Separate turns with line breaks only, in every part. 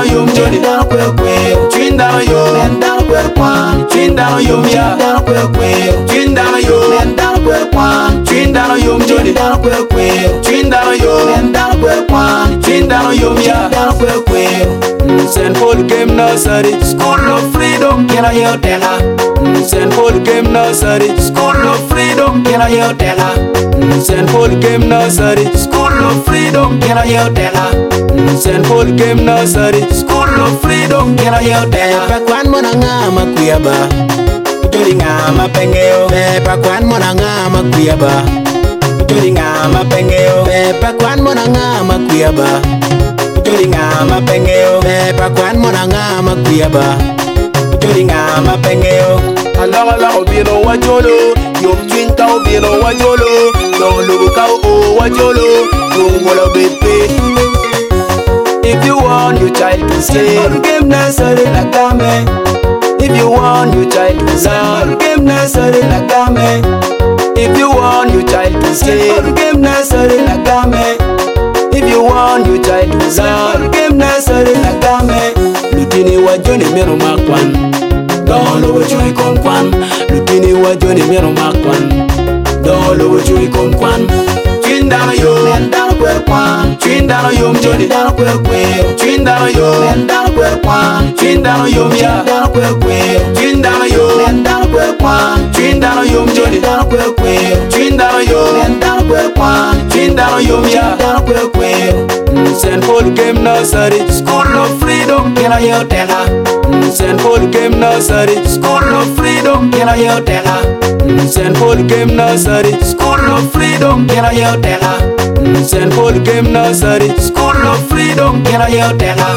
Chindano yum jodi dano kwe kwe. Chindano yum dano kwe kwan. Chindano yum ya dano kwe kwe. Chindano yum dano kwe kwan. Chindano yum jodi dano kwe kwe. Chindano yum dano kwe kwan. Chindano yum ya dano kwe kwe. St. Paul Game Nursery, School of Freedom, can I hear tella? St. Paul Game Nursery, School of Freedom, can I hear tella? St. Paul Game Nursery, School of Freedom, can I hear tella? St. Paul Game Nursery, School of Freedom, can I hear tella?
Pakwan monanga makuyaba, jodi ngama pengeo. Pakwan monanga makuyaba, jodi ngama pengeo. Pakwan monanga makuyaba, jodi ngama pengeo. Pakwan monanga makuyaba, jodi ngama pengeo.
Alala obino wajolo, yom twinka obino wajolo, don lubuka o wajolo, don wala bebe. If you want your child to stay, Game Nursery la game. If you want your child to stay, Game Nursery la game. If you want your child to stay, Game Nursery la game. If you want your child to stay, Game Nursery la game. Lutini wajoni mero makwan. Dolo wajui konkwan. Lutini wajoni mero makwan. Dolo wajui konkwan. Chindano yum dano kwe kwan. Chindano yum jodi dano kwe kwe. Chindano yum dano kwe kwan. Chindano yum ya dano kwe kwe. Chindano yum dano kwe kwan. Chindano yum jodi dano kwe kwe. Chindano yum dano kwe kwan. Chindano yum ya dano kwe kwe. St. Paul Game Nursery, School of Freedom, can I hear tella? St. Paul Game Nursery, School of Freedom, can I hear tella? St. Paul Game Nursery, School of Freedom, can I hear tella? St. Paul Game Nursery, School of Freedom, can I hear tella?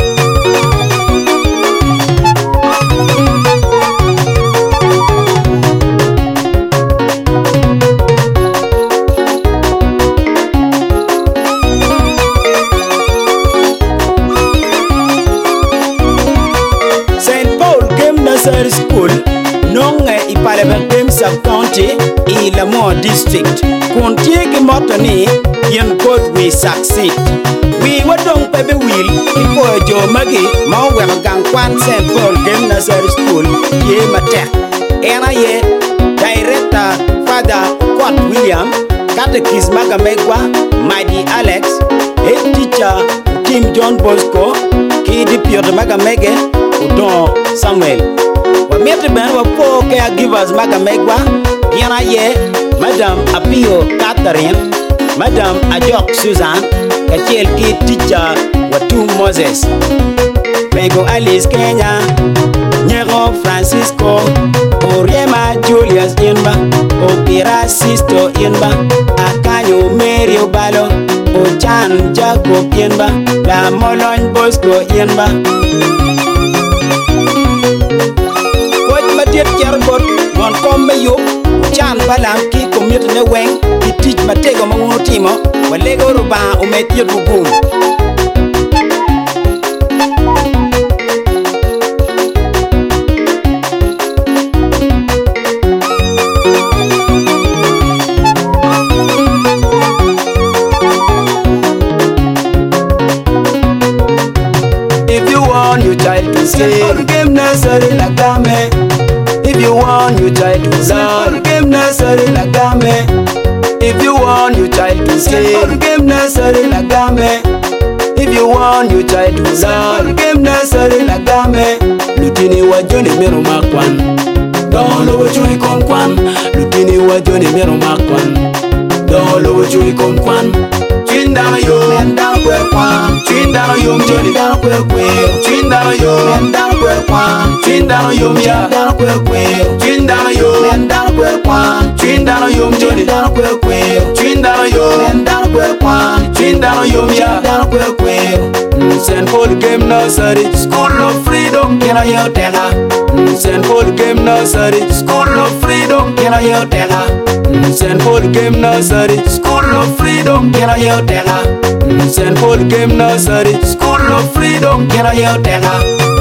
Nursery School, nonge ipalebel Game Sub-County, Lamore District. Kuntiegi motoni, yen God we succeed. We wadong pebe will, ipo jo magi, mawe magangkwan St. Paul Game Nursery School, ye matek. Ena ye, Director Father Scott William, Catechist Magamegwa, Mighty Alex, Head Teacher Tim John Bosco, Kidi Piotr Magamege, Udon Samuel. Wa mete ben wa po caregivers Magamegwa, Diana ye, Madam Apio Catherine, Madam Ajok Susan, Kachel Kid Teacher Watu Moses, Pego Alice Kenya, Nyego Francisco, Oriema Julius Inba, Opira Sisto Inba, Akanyo Mary Obalo, Ochan Jacob Inba, La Molon Bosco Inba. Matiet Jarbot, one come you, Chan Balam, Ki commute ne weng, he teach Matego Mamutimo, Walego Ruba, Umetio Bugum.
If you want your child to stay, Game Nursery la game. If you want your child to stay, Game Nursery la game. If you want your child to stay, Game Nursery la game. If you want your child to stay, Game Nursery la game. Lutini wajoni mero makwan. Dolo wajui konkwan. Lutini wajoni mero makwan. Dolo wajui konkwan. Chindano yum dano kwe kwan. Chindano yum jodi dano kwe kwe. Chindano yum dano kwe kwan. Chindano yum ya dano kwe kwe. Chindano yum dano kwe kwan. Chindano yum jodi dano kwe kwe. Chindano yum dano kwe kwan. Chindano yum ya dano kwe kwe. St. Paul Game Nursery, School of Freedom, can I hear tella? St. Paul Game Nursery, School of Freedom, can I hear tella? St. Paul Game Nursery, School of Freedom, can I hear tella? St. Paul Game Nursery, School of Freedom, can I hear tella?